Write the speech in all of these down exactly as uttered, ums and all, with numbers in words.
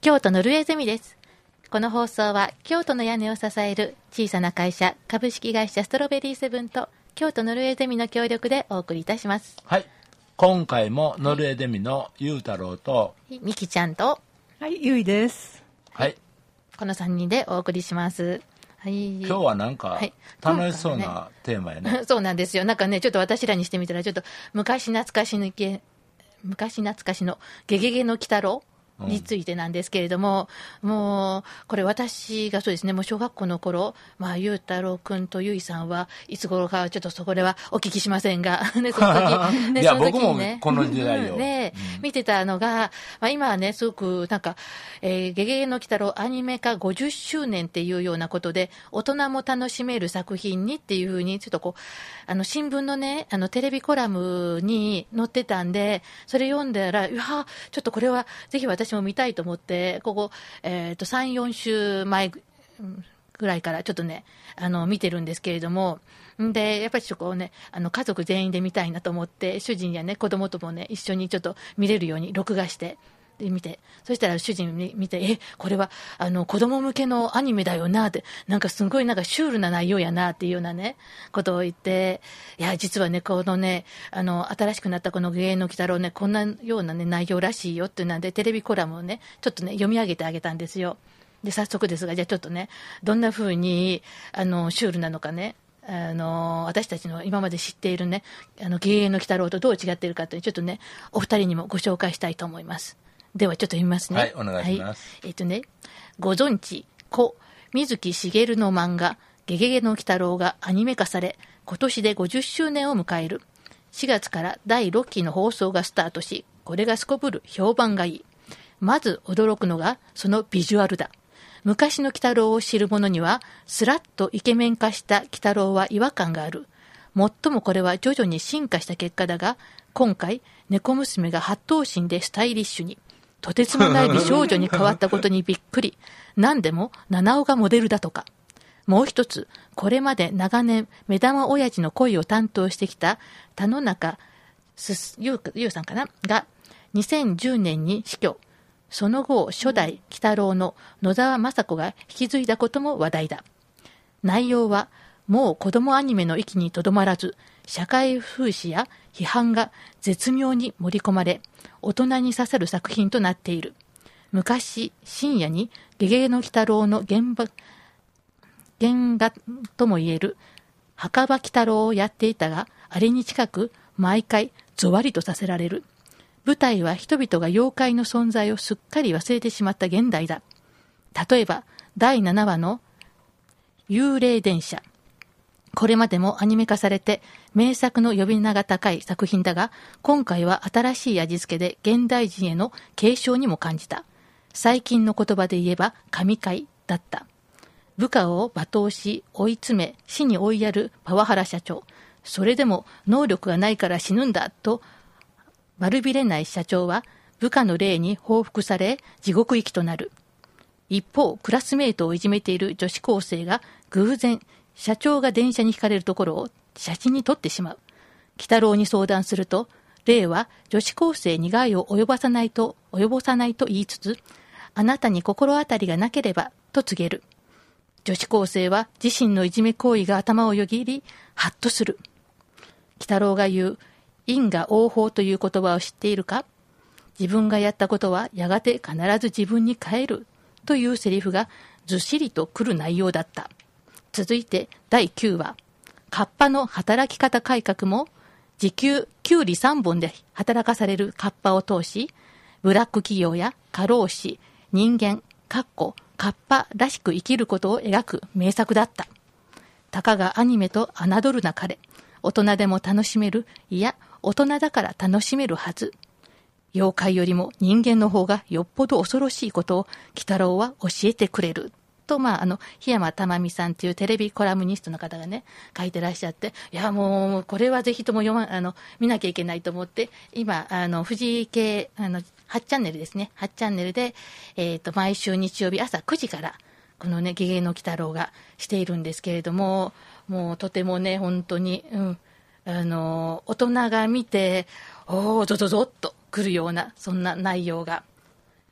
京都のルエゼミです。この放送は京都の屋根を支える小さな会社株式会社ストロベリーセブンと京都のルエゼミの協力でお送りいたします。 はい、今回もノルエゼミのゆうたろうとみきちゃんと、 はい、ゆいです。 はい、 このさんにんでお送りします。はい、 今日はなんか楽しそうなテーマやね。 そうなんですよ。なんかね、ちょっと私らにしてみたらちょっと昔懐かしのゲ昔懐かしのゲゲゲの鬼太郎についてなんですけれども、うん、もうこれ私がそうですね、もう小学校の頃、まあゆうたろうくんとゆいさんはいつ頃かちょっとそこではお聞きしませんがね、その時ね、 いやその時にね、 僕もこの時代を、 ね、 うん、 見てたのが、まあ、今はねすごくなんか、えー、ゲゲゲの鬼太郎アニメ化ごじゅっしゅうねんっていうようなことで大人も楽しめる作品にっていうふうにちょっとこうあの新聞のねあのテレビコラムに載ってたんで、それ読んだらいやちょっとこれはぜひ私も見たいと思って、ここ、えー、とさん、よんしゅうまえぐらいからちょっとねあの見てるんですけれども、でやっぱりちょっとこうねあの家族全員で見たいなと思って、主人やね子供ともね一緒にちょっと見れるように録画してで見て、そしたら主人に見て、えこれはあの子供向けのアニメだよなって、なんかすごいなんかシュールな内容やなっていうようなねことを言って、いや実はねこのねあの新しくなったこのゲゲゲの鬼太郎ねこんなようなね内容らしいよっていうのでテレビコラムをねちょっとね読み上げてあげたんですよ。で早速ですが、じゃあちょっとねどんな風にあのシュールなのかね、あの私たちの今まで知っているねあのゲゲゲの鬼太郎とどう違っているかというちょっとねお二人にもご紹介したいと思います。ではちょっと読みますね。 はい、お願いします。 はい、えっとね、ご存知故水木しげるの漫画ゲゲゲの鬼太郎がアニメ化され、今年でごじゅっしゅうねんを迎える。しがつからだいろっきの放送がスタートし、これがすこぶる評判がいい。まず驚くのがそのビジュアルだ。昔の鬼太郎を知る者にはスラッとイケメン化した鬼太郎は違和感がある。もっともこれは徐々に進化した結果だが、今回猫娘がはっ頭身でスタイリッシュに、とてつもない美少女に変わったことにびっくり。何でも七尾がモデルだとか。もう一つ、これまで長年目玉親父の声を担当してきた田野中優さんかながにせんじゅうねんに死去。その後初代鬼太郎の野沢雅子が引き継いだことも話題だ。内容はもう子供アニメの域にとどまらず、社会風刺や批判が絶妙に盛り込まれ、大人に刺さる作品となっている。昔深夜にゲゲゲの鬼太郎の原画原画ともいえる墓場鬼太郎をやっていたが、あれに近く毎回ゾワリとさせられる。舞台は人々が妖怪の存在をすっかり忘れてしまった現代だ。例えばだいななわの幽霊電車、これまでもアニメ化されて名作の呼び名が高い作品だが、今回は新しい味付けで現代人への継承にも感じた。最近の言葉で言えば神回だった。部下を罵倒し追い詰め死に追いやるパワハラ社長、それでも能力がないから死ぬんだと悪びれない社長は部下の霊に報復され地獄行きとなる。一方クラスメートをいじめている女子高生が偶然社長が電車にひかれるところを写真に撮ってしまう。鬼太郎に相談すると、霊は女子高生に害を及ぼさないと及ぼさないと言いつつ、あなたに心当たりがなければと告げる。女子高生は自身のいじめ行為が頭をよぎりハッとする。鬼太郎が言う因果応報という言葉を知っているか。自分がやったことはやがて必ず自分に返るというセリフがずっしりとくる内容だった。続いてだいきゅうわ、カッパの働き方改革も時給きゅうりさんぼんで働かされるカッパを通し、ブラック企業や過労死、人間、かっこカッパらしく生きることを描く名作だった。たかがアニメと侮るなかれ、大人でも楽しめる、いや大人だから楽しめるはず。妖怪よりも人間の方がよっぽど恐ろしいことを鬼太郎は教えてくれる。と、まあ、あの、檜山珠美さんというテレビコラムニストの方がね、書いてらっしゃって、いや、もう、これはぜひとも読ま、あの、見なきゃいけないと思って、今、あの、藤井系、あの、はちチャンネルですね、はちチャンネルで、えっと、毎週日曜日朝くじから、このね、ゲゲゲの鬼太郎がしているんですけれども、もう、とてもね、本当に、うん、あの、大人が見て、おー、ゾゾゾッとくるような、そんな内容が、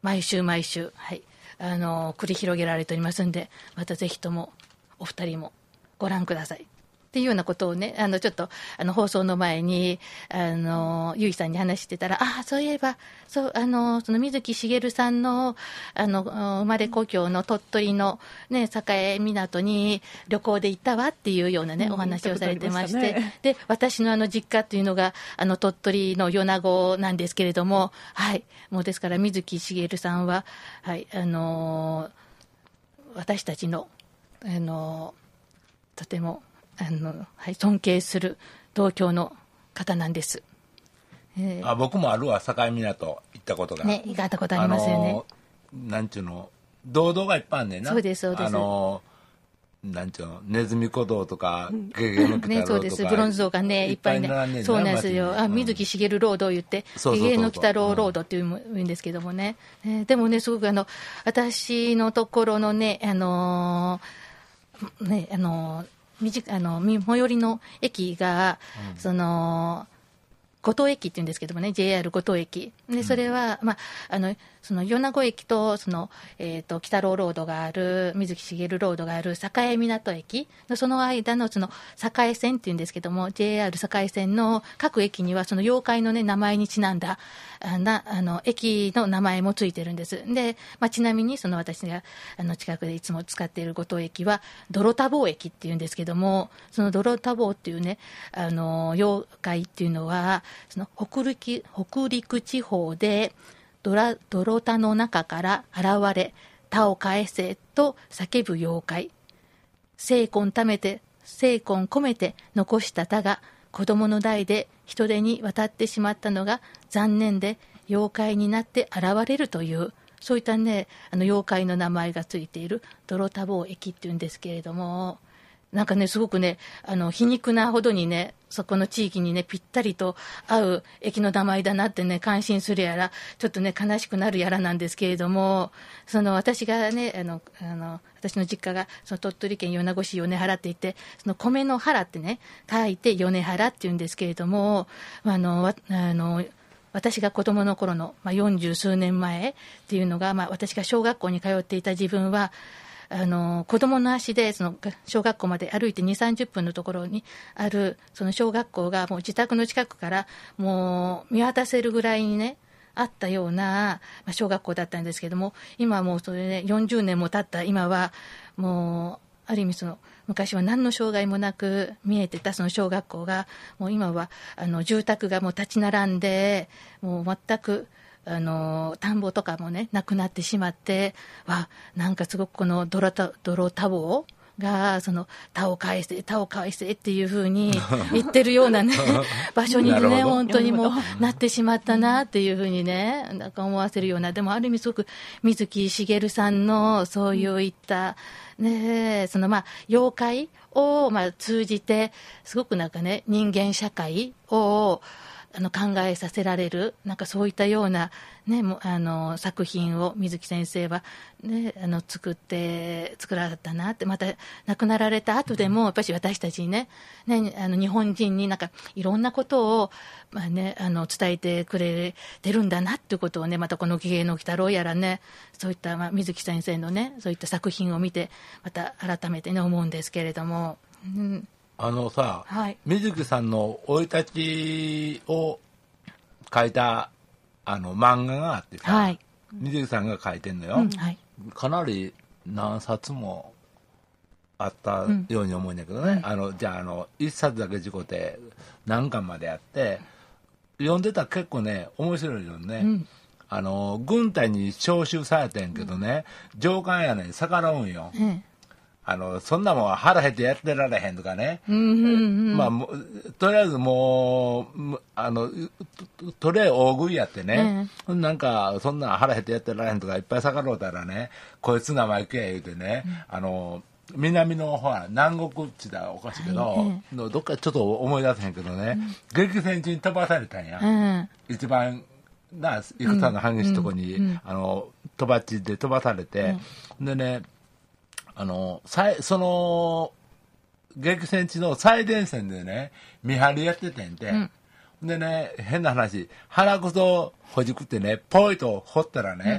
毎週毎週、はい、あの繰り広げられておりますんで、またぜひともお二人もご覧くださいっていうようなことをね、あのちょっとあの放送の前にあのゆいさんに話してたら、ああそういえばそうあのその水木しげるさんのあの生まれ故郷の鳥取のね栄港に旅行で行ったわっていうようなね、うん、お話をされてまして、ね、で私のあの実家っていうのがあの鳥取の米子なんですけれども、はいもうですから水木しげるさんははいあの私たちのあのとてもあの、はい、尊敬する同郷の方なんです、 えー、あ僕もあるわ境港行ったことがね行かれたことありますよね。 なんちゅうの道道がいっぱいあんねんな。 そうですそうです。 あのなんちゅうのネズミ小道とかゲゲゲの鬼太郎とか、ね、 そうですブロンズ像がねいっぱいねそうなんですよ。あ水木しげるロードを言ってゲゲゲの鬼太郎ロードっていうんですけどもね、うんえー、でもねすごくあの私のところのねあのー、ねあのーあの最寄りの駅が、うん、その五島駅っていうんですけどもね ジェイアール 五島駅でそれは、うんまあ、あのその米子駅とその、えー、と鬼太郎ロードがある水木しげるロードがある栄港駅のその間のその栄線っていうんですけども ジェイアール 栄線の各駅にはその妖怪の、ね、名前にちなんだあなあの駅の名前もついてるんですで、まあ、ちなみにその私があの近くでいつも使っている五島駅は泥田坊駅っていうんですけどもその泥田坊っていうねあの妖怪っていうのはその 北陸、北陸地方で泥田の中から現れ田を返せと叫ぶ妖怪精魂ためて精魂込めて残した田が子供の代で人手に渡ってしまったのが残念で妖怪になって現れるというそういったねあの妖怪の名前がついている泥田坊駅っていうんですけれどもなんかねすごくねあの皮肉なほどにねそこの地域にねぴったりと合う駅の名前だなってね感心するやらちょっとね悲しくなるやらなんですけれどもその私がねあのあの私の実家がその鳥取県米子市米原って言ってその米の原ってね書いて米原っていうんですけれどもあのあの私が子供の頃の、まあ、よんじゅう数年前っていうのが、まあ、私が小学校に通っていた自分はあの子供の足でその小学校まで歩いてにじゅう、さんじゅっぷんのところにあるその小学校がもう自宅の近くからもう見渡せるぐらいにねあったような小学校だったんですけども今はもうそれねよんじゅうねんも経った今はもうある意味その昔は何の障害もなく見えてたその小学校がもう今はあの住宅がもう立ち並んでもう全くあの田んぼとかもねなくなってしまってわなんかすごくこの泥田泥田坊がその田を返せ田を返せっていう風に言ってるようなね場所にね本当にもうなってしまったなっていう風にねなんか思わせるようなでもある意味すごく水木しげるさんのそういったねそのまあ妖怪をまあ通じてすごくなんかね人間社会をあの考えさせられるなんかそういったような、ね、もあの作品を水木先生は、ね、あの作って作られたなってまた亡くなられた後でもやっぱり私たちにね、ねあの日本人になんかいろんなことを、まあね、あの伝えてくれてるんだなっていうことをねまたこの「ゲゲゲの鬼太郎」やらねそういった、まあ、水木先生のねそういった作品を見てまた改めてね思うんですけれども。うんあのさ、はい、水木さんの生い立ちを書いたあの漫画があってさ、はい、水木さんが書いてんのよ、うんはい、かなり何冊もあったように思うんだけどね、うん、あのじゃああのいっさつだけ事故で何巻まであって読んでたら結構ね面白いよね、うん、あの軍隊に召集されてんけどね、うん、上官やねん逆らうんよ、うんあのそんなもん腹減ってやってられへんとかね、うんうんうんまあ、とりあえずもうあの と, とりあえず大食いやってね、うん、なんかそんな腹減ってやってられへんとかいっぱい逆らうたらねこいつ生意気や言うてね、うん、あの南のほら南国っちだおかしいけど、はいうん、どっかちょっと思い出せへんけどね、うん、激戦地に飛ばされたんや、うん、一番な戦の激しいとこに、うんうん、あの飛ばちで飛ばされて、うん、でねあのその激戦地の最前線でね見張りやっててんて、うん、でね変な話腹くそほじくってねポイと掘ったらね、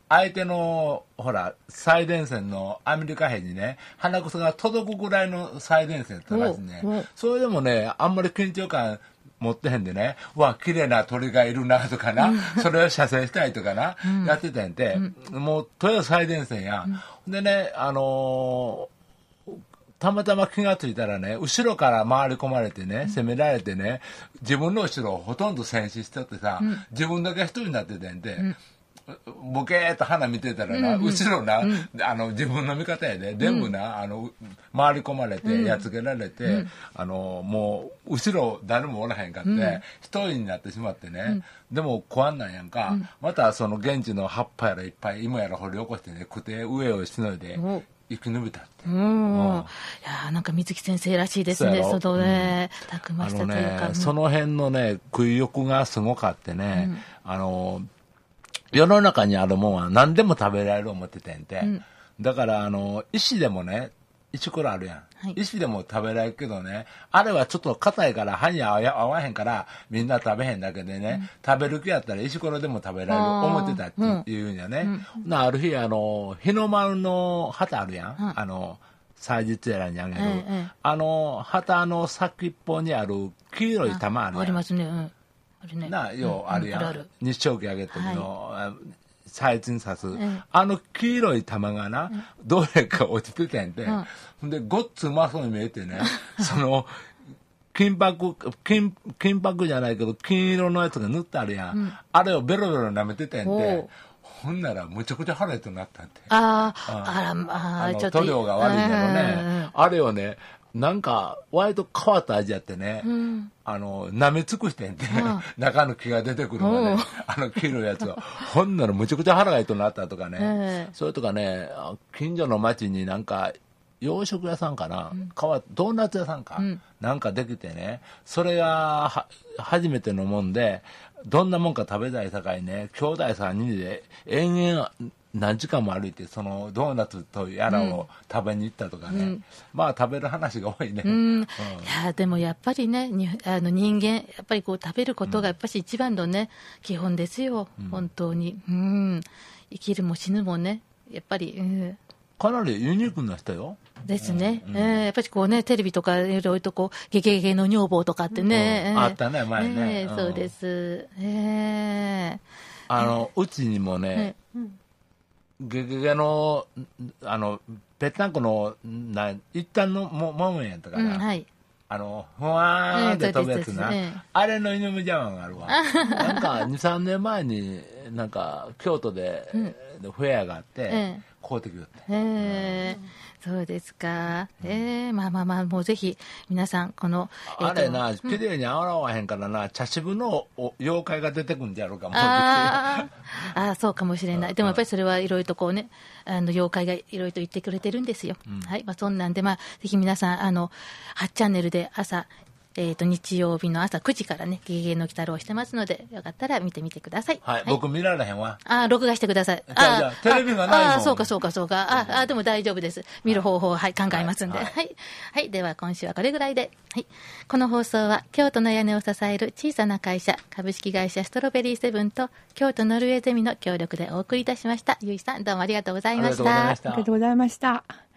相手のほら最前線のアメリカ兵にね鼻くそが届くぐらいの最前線だったらしいね。それでもねあんまり緊張感持ってへんでね、うわ綺麗な鳥がいるなとかな、うん、それを射精したいとかな、うん、やってたんで、うん、もうとりあえず最前線や、うん、でねあのー、たまたま気がついたらね後ろから回り込まれてね、うん、攻められてね自分の後ろをほとんど戦死しててさ、うん、自分だけ一人になっててんで、うんボケーっと花見てたらな、うんうん、後ろな、うん、あの自分の味方やで全部な、うん、あの回り込まれて、うん、やっつけられて、うん、あのもう後ろ誰もおらへんかって、うん、一人になってしまってね、うん、でも怖んなんやんか、うん、またその現地の葉っぱやらいっぱい芋やら掘り起こしてね食って上をしのいで、うん、生き延びたって。 うん、いやなんか水木先生らしいですね。そのね、うん、たくましさというか、 ね、その辺のね食い欲がすごかってね、うん、あの世の中にあるもんは何でも食べられる思っててんて、うん、だからあの石でもね石ころあるやん、はい、石でも食べられるけどねあれはちょっと硬いから歯に合わへんからみんな食べへんだけでね、うん、食べる気やったら石ころでも食べられる思ってたっていうんやね、うん、ある日あの日の丸の旗あるやん、うん、あの祭日やらにあげる、うんうん、あの旗の先っぽにある黄色い玉あるやん。 あ, ありますね、うんあるね、 なようあるやん、うん、あるある日照旗あげる時の、はい、祭日に刺す、うん、あの黄色い玉がな、うん、どれか落ちててんで、うん、でごっつうまそうに見えてねその金箔 金, 金箔じゃないけど金色のやつが塗ってあるやん、うん、あれをベロベロ舐めててんでほんならむちゃくちゃ腹痛くなったんで、 あああらまあちょっと塗料が悪いんだろうね、あれをねなんか割と変わった味やってね、うん、あの舐め尽くしてんで、うん、中の木が出てくるまで、あの黄色いやつをほんならむちゃくちゃ腹が痛くなったとかね、えー、それとかね近所の町になんか洋食屋さんかな、うん、ドーナツ屋さんか、うん、なんかできてねそれがは初めてのもんでどんなもんか食べたいさかいね兄弟さんにんで延々何時間も歩いてそのドーナツとやらを食べに行ったとかね、うん、まあ食べる話が多いね、うんうん、いやでもやっぱりねにあの人間やっぱりこう食べることがやっぱり一番のね、うん、基本ですよ、うん、本当に、うん、生きるも死ぬもねやっぱり、うん、 かなりユニークな人よですね、うんうん、えー、やっぱりこうねテレビとかいろいろとこうゲゲゲの女房とかってね、 うん、あったね前ね、 えー、そうです、えー、 あの、えー、うちにもね、うん、ゲゲゲのあのぺったんこのな一旦のももんやったから、うん、はい、あのふわーんって飛ぶやつな、えー、あれの犬みジャマンがあるわなんかにさんねんまえになんか京都で、うん、フェアがあって、えー買うてきよって、 えーうん、そうですか、えー、まあまあまあもうぜひ皆さんこの、 えー、あれな綺麗に洗わへんからな、うん、茶渋の妖怪が出てくんじゃろうかもああそうかもしれない。でもやっぱりそれはいろいろとこうねあの妖怪がいろいろと言ってくれてるんですよ、うん、はい、まあ、そんなんでまあぜひ皆さんあのはちチャンネルで朝えー、と日曜日の朝くじからねゲゲゲの鬼太郎してますのでよかったら見てみてください。 はい、はい、僕見られへんわ。 あ録画してください。 じゃあじゃあテレビがないもん。 あそうかそうかそうか。ああでも大丈夫です。見る方法はい考えますんで、はい、はいはい、では今週はこれぐらいで、はい、この放送は京都の屋根を支える小さな会社株式会社ストロベリーセブンと京都ノルウェーゼミの協力でお送りいたしました。ゆいさんどうもありがとうございました。 ありがとうございました。